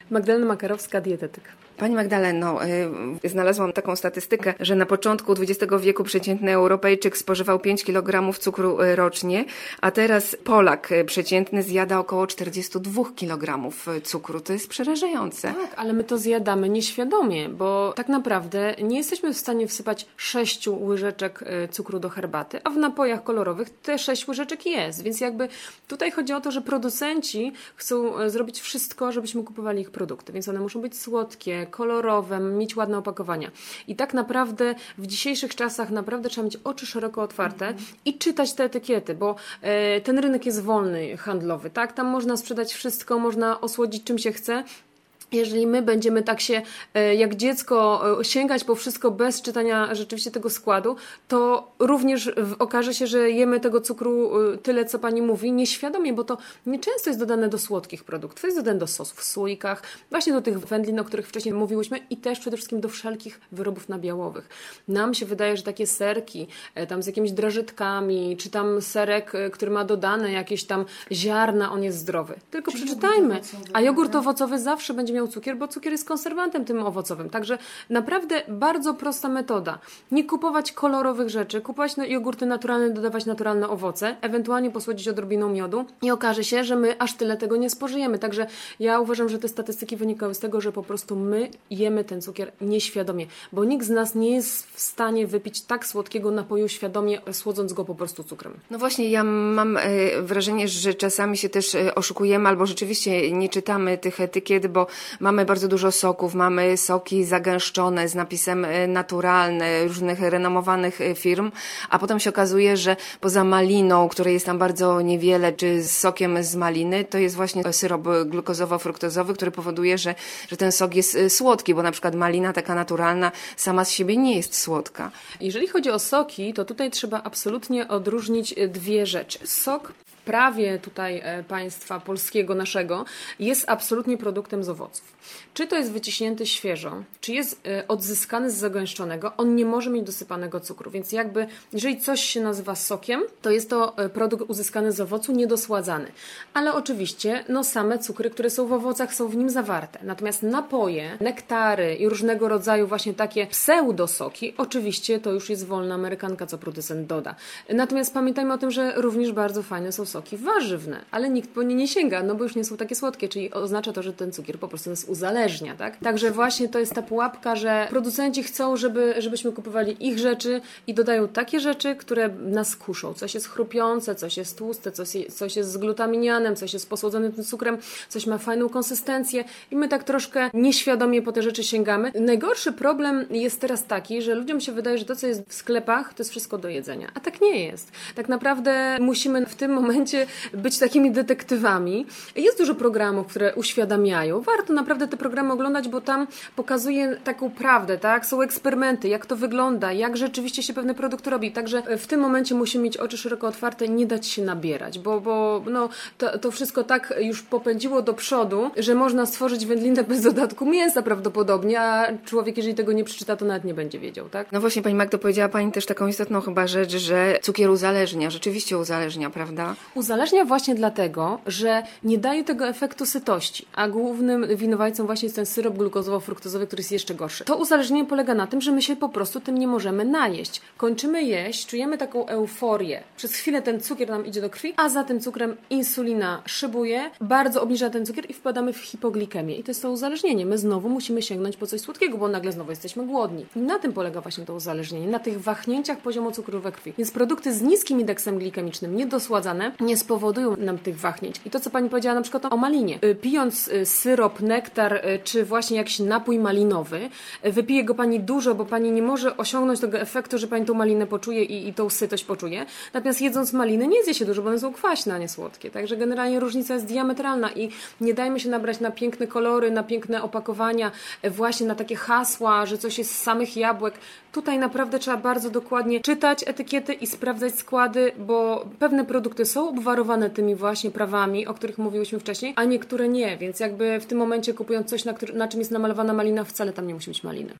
Magdalena Makarowska, dietetyk. Pani Magdaleno, znalazłam taką statystykę, że na początku XX wieku przeciętny Europejczyk spożywał 5 kg cukru rocznie, a teraz Polak przeciętny zjada około 42 kg cukru. To jest przerażające. Tak, ale my to zjadamy nieświadomie, bo tak naprawdę nie jesteśmy w stanie wsypać 6 łyżeczek cukru do herbaty, a w napojach kolorowych te 6 łyżeczek jest. Więc jakby tutaj chodzi o to, że producenci chcą zrobić wszystko, żebyśmy kupowali ich produkty. Więc one muszą być słodkie, kolorowe, mieć ładne opakowania. I tak naprawdę w dzisiejszych czasach naprawdę trzeba mieć oczy szeroko otwarte i czytać te etykiety, bo ten rynek jest wolny, handlowy, tak? Tam można sprzedać wszystko, można osłodzić czym się chce. Jeżeli my będziemy tak się jak dziecko sięgać po wszystko bez czytania rzeczywiście tego składu, to również okaże się, że jemy tego cukru tyle, co pani mówi, nieświadomie, bo to nieczęsto jest dodane do słodkich produktów, to jest dodane do sosów w słoikach, właśnie do tych wędlin, o których wcześniej mówiłyśmy i też przede wszystkim do wszelkich wyrobów nabiałowych. Nam się wydaje, że takie serki tam z jakimiś drażetkami, czy tam serek, który ma dodane jakieś tam ziarna, on jest zdrowy. Tylko przeczytajmy, a jogurt owocowy zawsze będzie miał cukier, bo cukier jest konserwantem tym owocowym. Także naprawdę bardzo prosta metoda. Nie kupować kolorowych rzeczy, kupować jogurty naturalne, dodawać naturalne owoce, ewentualnie posłodzić odrobiną miodu i okaże się, że my aż tyle tego nie spożyjemy. Także ja uważam, że te statystyki wynikały z tego, że po prostu my jemy ten cukier nieświadomie, bo nikt z nas nie jest w stanie wypić tak słodkiego napoju świadomie, słodząc go po prostu cukrem. No właśnie, ja mam wrażenie, że czasami się też oszukujemy albo rzeczywiście nie czytamy tych etykiet, bo mamy bardzo dużo soków, mamy soki zagęszczone z napisem naturalne różnych renomowanych firm, a potem się okazuje, że poza maliną, której jest tam bardzo niewiele, czy z sokiem z maliny, to jest właśnie syrop glukozowo-fruktozowy, który powoduje, że ten sok jest słodki, bo na przykład malina taka naturalna sama z siebie nie jest słodka. Jeżeli chodzi o soki, to tutaj trzeba absolutnie odróżnić dwie rzeczy. Sok w prawie tutaj państwa polskiego naszego jest absolutnie produktem z owoców. Czy to jest wyciśnięty świeżo, czy jest odzyskany z zagęszczonego, on nie może mieć dosypanego cukru, więc jakby jeżeli coś się nazywa sokiem, to jest to produkt uzyskany z owocu, niedosładzany. Ale oczywiście same cukry, które są w owocach, są w nim zawarte. Natomiast napoje, nektary i różnego rodzaju właśnie takie pseudosoki, oczywiście to już jest wolna amerykanka, co producent doda. Natomiast pamiętajmy o tym, że również bardzo fajne są soki warzywne, ale nikt po nie nie sięga, bo już nie są takie słodkie, czyli oznacza to, że ten cukier po prostu nas uzależnia, tak? Także właśnie to jest ta pułapka, że producenci chcą, żebyśmy kupowali ich rzeczy i dodają takie rzeczy, które nas kuszą. Coś jest chrupiące, coś jest tłuste, coś jest z glutaminianem, coś jest posłodzonym tym cukrem, coś ma fajną konsystencję i my tak troszkę nieświadomie po te rzeczy sięgamy. Najgorszy problem jest teraz taki, że ludziom się wydaje, że to, co jest w sklepach, to jest wszystko do jedzenia. A tak nie jest. Tak naprawdę musimy w tym momencie być takimi detektywami. Jest dużo programów, które uświadamiają. Warto naprawdę te programy oglądać, bo tam pokazuje taką prawdę, tak? Są eksperymenty, jak to wygląda, jak rzeczywiście się pewne produkty robi. Także w tym momencie musimy mieć oczy szeroko otwarte i nie dać się nabierać, bo to wszystko tak już popędziło do przodu, że można stworzyć wędlinę bez dodatku mięsa prawdopodobnie, a człowiek, jeżeli tego nie przeczyta, to nawet nie będzie wiedział, tak? No właśnie, Pani Magdo, powiedziała Pani też taką istotną chyba rzecz, że cukier uzależnia, rzeczywiście uzależnia, prawda? Uzależnia właśnie dlatego, że nie daje tego efektu sytości, a głównym winowajcą właśnie jest ten syrop glukozowo-fruktozowy, który jest jeszcze gorszy. To uzależnienie polega na tym, że my się po prostu tym nie możemy najeść. Kończymy jeść, czujemy taką euforię. Przez chwilę ten cukier nam idzie do krwi, a za tym cukrem insulina szybuje, bardzo obniża ten cukier i wpadamy w hipoglikemię. I to jest to uzależnienie. My znowu musimy sięgnąć po coś słodkiego, bo nagle znowu jesteśmy głodni. I na tym polega właśnie to uzależnienie, na tych wahnięciach poziomu cukru we krwi. Więc produkty z niskim indeksem glikemicznym, niedosładzane, nie spowodują nam tych wahnięć. I to, co Pani powiedziała na przykład o malinie. Pijąc syrop, nektar, czy właśnie jakiś napój malinowy, wypije go Pani dużo, bo Pani nie może osiągnąć tego efektu, że Pani tą malinę poczuje i tą sytość poczuje. Natomiast jedząc maliny nie zje się dużo, bo one są kwaśne, a nie słodkie. Także generalnie różnica jest diametralna i nie dajmy się nabrać na piękne kolory, na piękne opakowania, właśnie na takie hasła, że coś jest z samych jabłek. Tutaj naprawdę trzeba bardzo dokładnie czytać etykiety i sprawdzać składy, bo pewne produkty są obwarowane tymi właśnie prawami, o których mówiłyśmy wcześniej, a niektóre nie, więc jakby w tym momencie kupując coś, na czym jest namalowana malina, wcale tam nie musi być maliny.